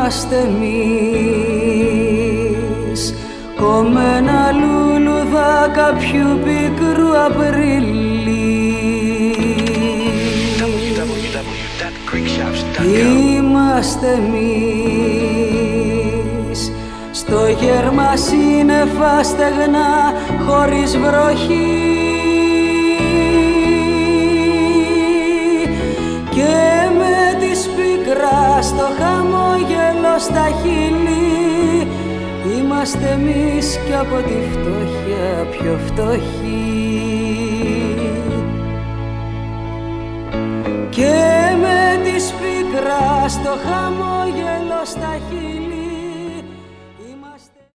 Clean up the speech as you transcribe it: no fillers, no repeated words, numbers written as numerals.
είμαστε εμείς, κομμένα λουλουδά κάποιου πικρού Απρίλη. Είμαστε εμείς, στο γέρμα σύννεφα στεγνά χωρίς βροχή, και με τη σπίκρα στο χαμόγελο στα χείλη. Είμαστε εμείς κι από τη φτώχεια πιο φτωχοί, και με τη σπίκρα στο χαμόγελο στα χείλη.